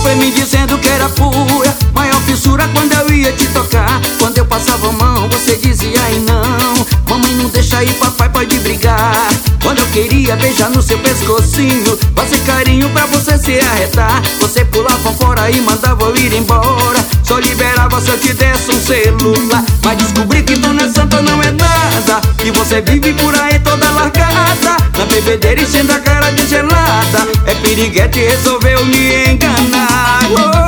pra mim dizendo que era pura, maior fissura quando eu ia te tocar. Quando eu passava a mão, você dizia ai não, mamãe não deixa aí, papai pode brigar. Quando eu queria beijar no seu pescocinho, fazer carinho pra você se arretar, você pulava fora e mandava eu ir embora. Só liberava se eu te desse um celular. Mas descobri que tu não é santa, não é nada, que você vive por aí toda largada, na bebedeira enchendo a cara de gelada. É piriguete, resolveu me enganar.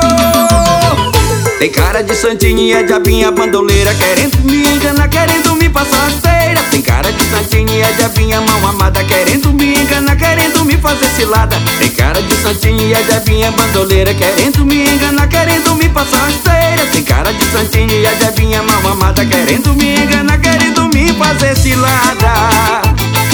Tem cara de santinha e é diabinha bandoleira, querendo me enganar, querendo me passar rasteira. Tem cara de santinha e é diabinha mão amada, querendo me enganar, querendo me fazer cilada. Tem cara de santinha e é diabinha bandoleira, querendo me enganar, querendo me passar rasteira. Tem cara de santinha e é diabinha mão amada, querendo me enganar, querendo me fazer cilada.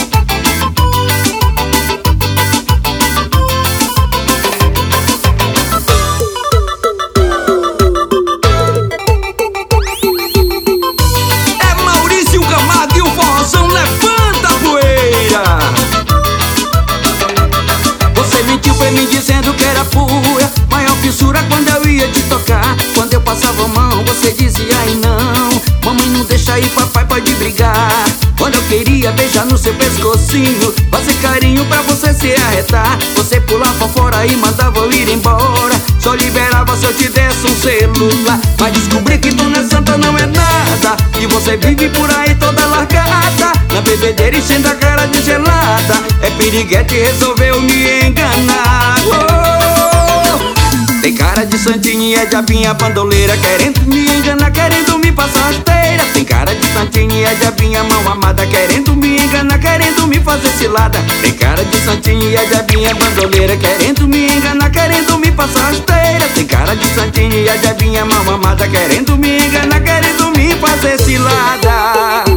Me dizendo que era pura, maior fissura quando eu ia te tocar. Quando eu passava a mão, você dizia ai não, mamãe não deixa aí, papai pode brigar. Quando eu queria beijar no seu pescocinho, fazer carinho pra você se arretar, você pulava fora e mandava eu ir embora. Só liberava se eu te desse um celular. Mas descobri que tu não é santa, não é nada, que você vive por aí toda largada, na bebedeira enchendo a cara de gelada. É piriguete, resolveu me enganar. Tem cara de santinha e é diabinha bandoleira, querendo me enganar, querendo me passar rasteira. Tem cara de santinha e é diabinha mão amada, querendo me enganar, querendo me fazer cilada. Tem cara de santinha e é diabinha bandoleira, querendo me enganar, querendo me passar rasteira. Tem cara de santinha e é diabinha mão amada, querendo me enganar, querendo me fazer cilada.